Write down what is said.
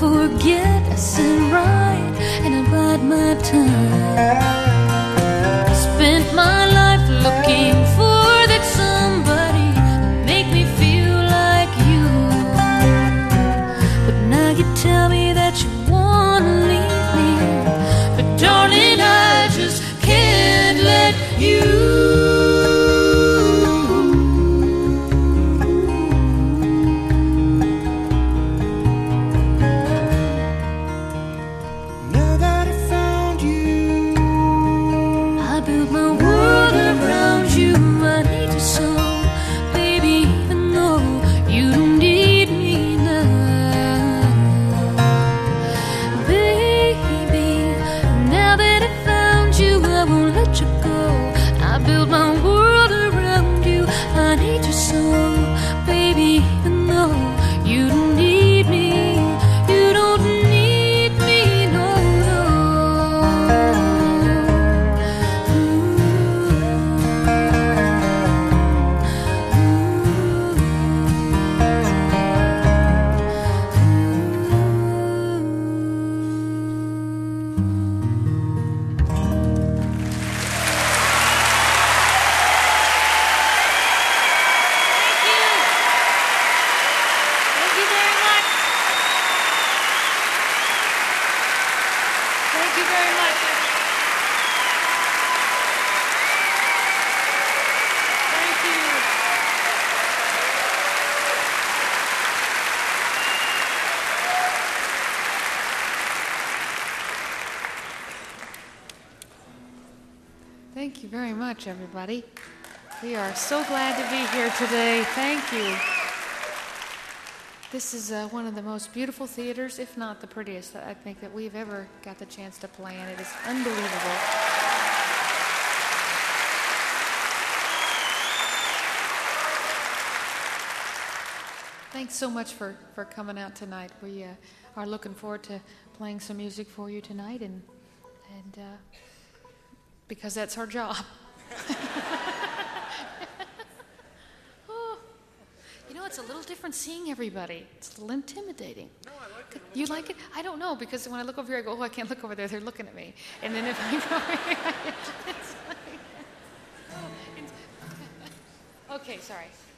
forget, I sit right and I bide my time. Spent my life looking for that somebody to make me feel like you. But now you tell me that you wanna leave me, but darling, I just can't let you. Thank you very much, everybody. We are so glad to be here today. Thank you. This is one of the most beautiful theaters, if not the prettiest, that I think that we've ever got the chance to play in. It is unbelievable. Thanks so much for coming out tonight. We are looking forward to playing some music for you tonight, and because that's our job. Oh, you know, it's a little different seeing everybody. It's a little intimidating. No, I like it. You like it? I don't know, because when I look over here, I go, oh, I can't look over there. They're looking at me. And then if I go over here, it's like, okay, sorry.